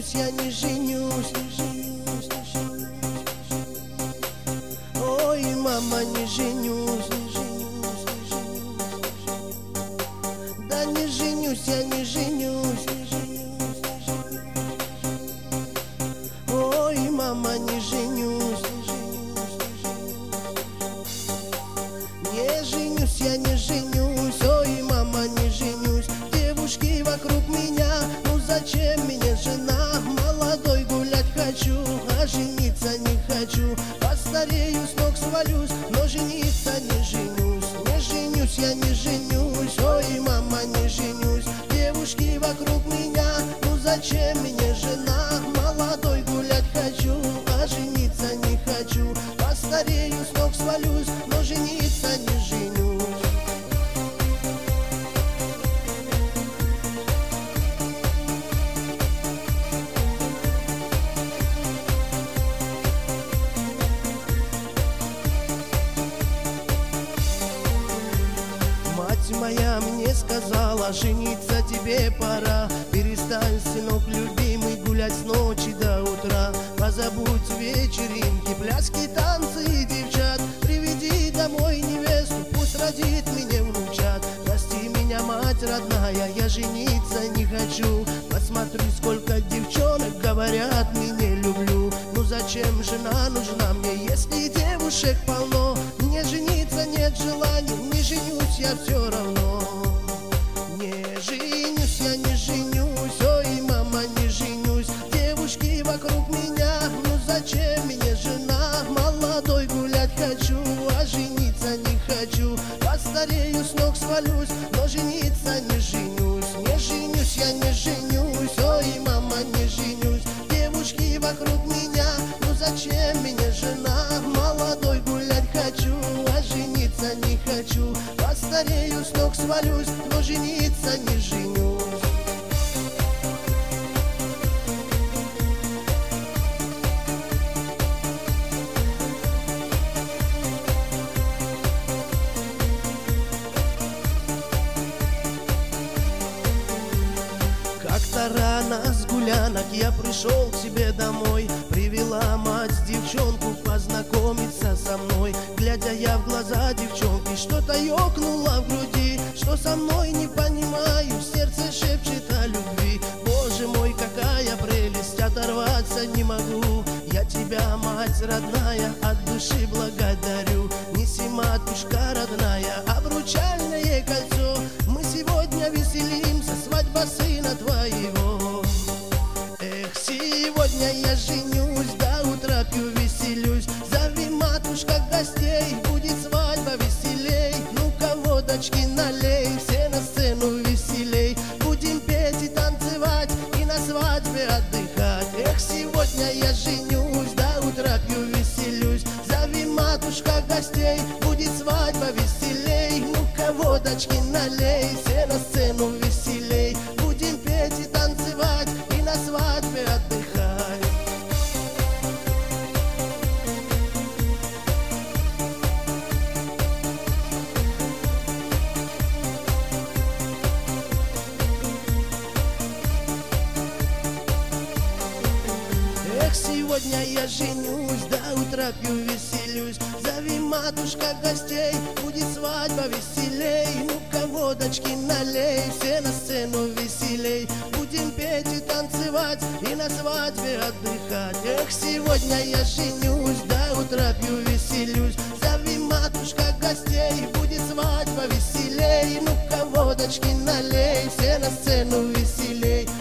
я не женюсь. Ой, мама, не женюсь. Да не женюсь, я не женюсь. Ой, мама, не женюсь. Не женюсь, я не женюсь. Ой, мама, не женюсь. Девушки вокруг меня, ну зачем мне жена? Молодой гулять хочу, а жениться не хочу. Постарею, с ног свалюсь, но жениться не женюсь. Не женюсь, я не женюсь. Ой, мама, не женюсь. Девушки вокруг меня, ну зачем мне жена? Молодой гулять хочу, а жениться не хочу. Постарею, с ног свалюсь, но жениться не женюсь. Мать моя мне сказала, жениться тебе пора. Перестань, сынок любимый, гулять с ночи до утра. Позабудь вечеринки, пляски, танцы и девчат. Приведи домой невесту, пусть родит мне внучат. Прости меня, мать родная, я жениться не хочу. Посмотри, сколько девчонок говорят, меня люблю. Ну зачем жена нужна мне, если девушек полно? Мне жениться нет желания, не женюсь я все равно. Не женюсь, я не женюсь. Ой, мама, не женюсь. Девушки вокруг меня, ну зачем мне жена? Молодой гулять хочу, а жениться не хочу. Постарею, с ног свалюсь, но жениться не женюсь. Не женюсь, я не женюсь. Ой, мама, не женюсь. Девушки вокруг меня, ну зачем мне жена? Молодой гулять хочу, а жениться не хочу. Постарею, с ног свалюсь, но жениться не женюсь. Как-то рано с гулянок я пришел к себе домой. Привела мать девчонку познакомиться со мной. Глядя я в глаза девчонки, что-то ёкнуло в груди. Что со мной не понимаю, в сердце шепчет о любви. Боже мой, какая прелесть, оторваться не могу. Я тебя, мать родная, от души благодарю. Неси, матушка родная, обручальное кольцо. Мы сегодня веселимся, свадьба сына твоего. Эх, сегодня я женюсь, до утра пью, веселюсь. Зови, матушка, гостей, будет свадьба веселей. Ну-ка, водочки налей, все на сцену веселей. Будем петь и танцевать, и на свадьбе отдыхать. Эх, сегодня я женюсь, до утра пью, веселюсь. Зови, матушка, гостей, будет свадьба веселей. Ну-ка, водочки налей, все на сцену веселей. Будем петь и танцевать, и на свадьбе отдыхать. Эх, сегодня я женюсь, до утра пью, веселюсь. Зови, матушка, гостей, будет свадьба веселей. Ну-ка, водочки налей, все на сцену веселей. Будем петь и танцевать, и на свадьбе отдыхать. Эх, сегодня я женюсь, до утра пью, веселюсь. Зови, матушка, гостей, будет свадьба веселей. Ну-ка, водочки налей, все на сцену веселей.